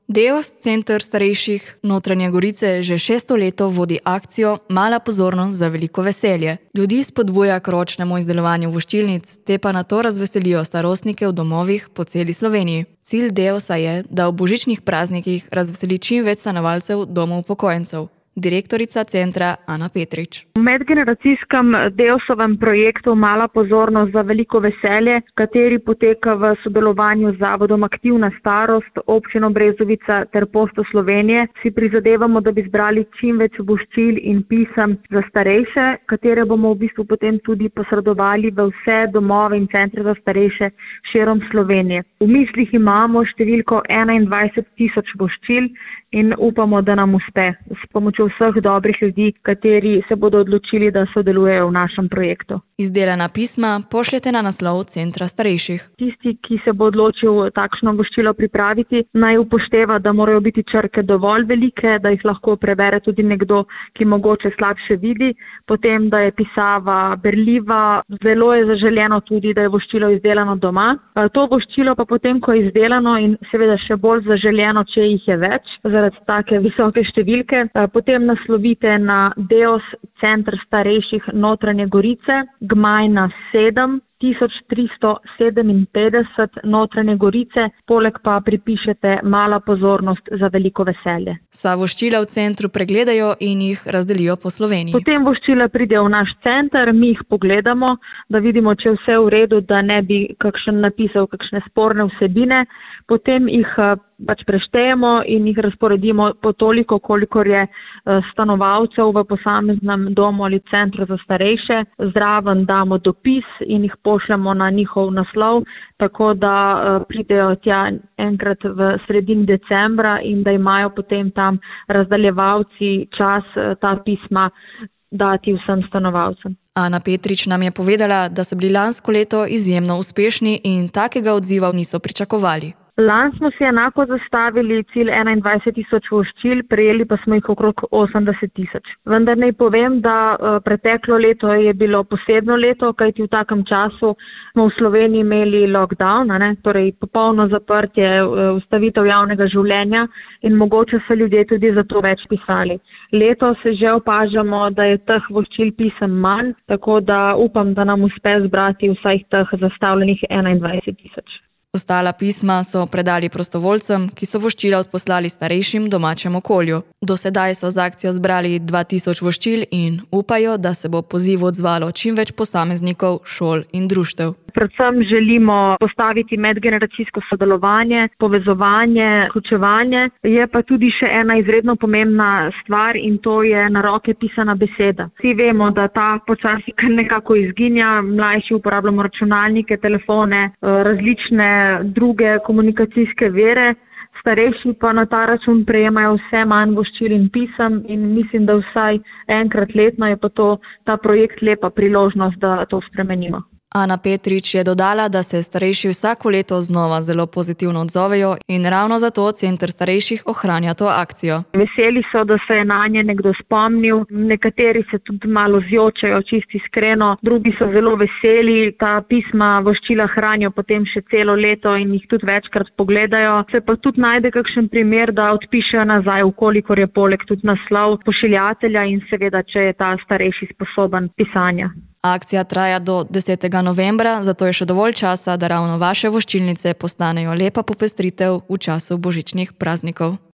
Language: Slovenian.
Deos Center starejših Notranje Gorice že 6. leto vodi akcijo Mala pozornost za veliko veselje. Ljudi spodbuja k ročnemu izdelovanju voščilnic, te pa nato razveselijo starostnike v domovih po celi Sloveniji. Cilj Deosa je, da ob božičnih praznikih razveseli čim več stanovalcev domov upokojencev. Direktorica centra Ana Petrič. V medgeneracijskem Deosovem projektu Mala pozornost za veliko veselje, kateri poteka v sodelovanju z Zavodom Aktivna starost, Občino Brezovica ter Pošto Slovenije, si prizadevamo, da bi zbrali čim več voščil in pisem za starejše, katere bomo v bistvu potem tudi posredovali v vse domove in centre za starejše širom Slovenije. V mislih imamo številko 21.000 voščil in upamo, da nam uspe s pomočjo vseh dobrih ljudi, kateri se bodo odločili, da sodelujejo v našem projektu. Izdelana pisma pošljete na naslov Centra starejših. Tisti, ki se bo odločil takšno voščilo pripraviti, naj upošteva, da morajo biti črke dovolj velike, da jih lahko prebere tudi nekdo, ki mogoče slabše vidi, potem, da je pisava berljiva, zelo je zaželeno tudi, da je voščilo izdelano doma. To voščilo pa potem, ko je izdelano in seveda še bolj zaželeno, če jih je več, zaradi take visoke številke, potem naslovite na Deos Center starejših Notranje Gorice, Gmajna 7, 1357 Notranje Gorice, poleg pa pripišete Mala pozornost za veliko veselje. Vsa voščila v centru pregledajo in jih razdelijo po Sloveniji. Potem voščila pridejo v naš center, mi jih pogledamo, da vidimo, če vse v redu, da ne bi kakšen napisal kakšne sporne vsebine, potem jih preštejemo in jih razporedimo po toliko, kolikor je stanovalcev v posameznem domu ali centru za starejše. Zraven damo dopis in jih pošljemo na njihov naslov, tako da pridejo tja enkrat v sredini decembra in da imajo potem tam razdaljevalci čas ta pisma dati vsem stanovalcem. Ana Petrič nam je povedala, da so bili lansko leto izjemno uspešni in takega odziva niso pričakovali. Lani smo si enako zastavili cilj 21.000 voščil, prejeli pa smo jih okrog 80.000. Vendar naj povem, da preteklo leto je bilo posebno leto, kajti v takem času smo v Sloveniji imeli lockdown, torej popolno zaprtje, ustavitev javnega življenja in mogoče so ljudje tudi zato več pisali. Letos že opažamo, da je teh voščil pisem manj, tako da upam, da nam uspe zbrati vsaj teh zastavljenih 21.000. Ostala pisma so predali prostovoljcem, ki so voščila odposlali starejšim domačem okolju. Do sedaj so z akcijo zbrali 2000 voščil in upajo, da se bo pozivu odzvalo čim več posameznikov, šol in društev. Predvsem želimo postaviti medgeneracijsko sodelovanje, povezovanje, vključevanje. Je pa tudi še ena izredno pomembna stvar in to je na roke pisana beseda. Vsi vemo, da ta počasi nekako izginja, mlajši uporabljamo računalnike, telefone, različne druge komunikacijske vire, starejši pa na ta račun prejemajo vse manj voščil in pisem in mislim, da vsaj enkrat letno je pa ta projekt lepa priložnost, da to spremenimo. Ana Petrič je dodala, da se starejši vsako leto znova zelo pozitivno odzovejo in ravno zato Center starejših ohranja to akcijo. Veseli so, da se je nanje nekdo spomnil, nekateri se tudi malo zjočajo, čisto iskreno, drugi so zelo veseli, ta pisma voščila hranijo potem še celo leto in jih tudi večkrat pogledajo. Se pa tudi najde kakšen primer, da odpišejo nazaj, ukolikor je poleg tudi naslov pošiljatelja in seveda, če je ta starejši sposoben pisanja. Akcija traja do 10. novembra, zato je še dovolj časa, da ravno vaše voščilnice postanejo lepa popestritev v času božičnih praznikov.